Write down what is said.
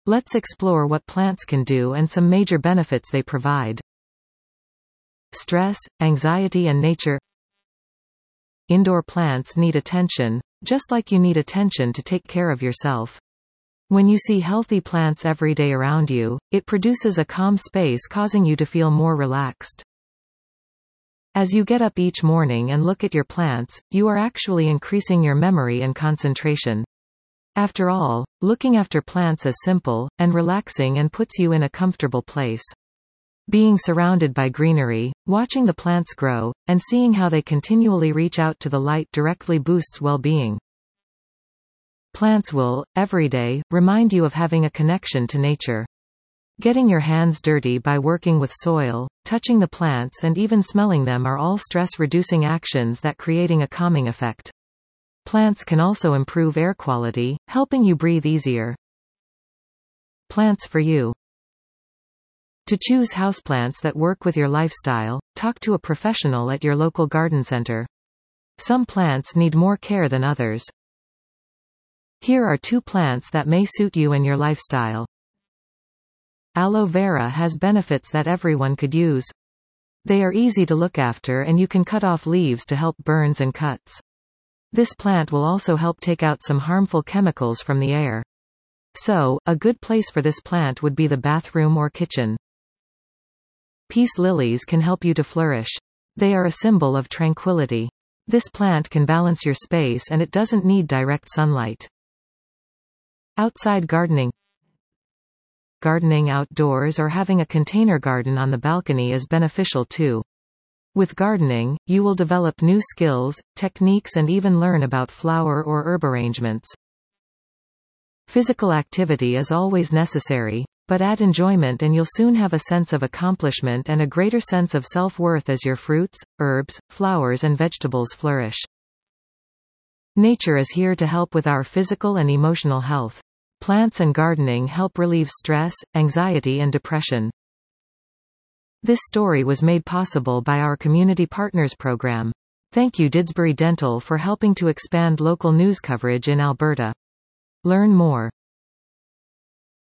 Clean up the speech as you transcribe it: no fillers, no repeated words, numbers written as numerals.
Let's explore what plants can do and some major benefits they provide. Stress, anxiety and nature. Indoor plants need attention, just like you need attention to take care of yourself. When you see healthy plants every day around you, it produces a calm space, causing you to feel more relaxed. As you get up each morning and look at your plants, you are actually increasing your memory and concentration. After all, looking after plants is simple and relaxing and puts you in a comfortable place. Being surrounded by greenery, watching the plants grow, and seeing how they continually reach out to the light directly boosts well-being. Plants will, every day, remind you of having a connection to nature. Getting your hands dirty by working with soil, touching the plants and even smelling them are all stress-reducing actions that creating a calming effect. Plants can also improve air quality, helping you breathe easier. Plants for you. To choose houseplants that work with your lifestyle, talk to a professional at your local garden center. Some plants need more care than others. Here are 2 plants that may suit you and your lifestyle. Aloe vera has benefits that everyone could use. They are easy to look after and you can cut off leaves to help burns and cuts. This plant will also help take out some harmful chemicals from the air. So, a good place for this plant would be the bathroom or kitchen. Peace lilies can help you to flourish. They are a symbol of tranquility. This plant can balance your space and it doesn't need direct sunlight. Outside gardening. Gardening outdoors or having a container garden on the balcony is beneficial too. With gardening, you will develop new skills, techniques and even learn about flower or herb arrangements. Physical activity is always necessary, but add enjoyment and you'll soon have a sense of accomplishment and a greater sense of self-worth as your fruits, herbs, flowers and vegetables flourish. Nature is here to help with our physical and emotional health. Plants and gardening help relieve stress, anxiety and depression. This story was made possible by our Community Partners program. Thank you Didsbury Dental for helping to expand local news coverage in Alberta. Learn more.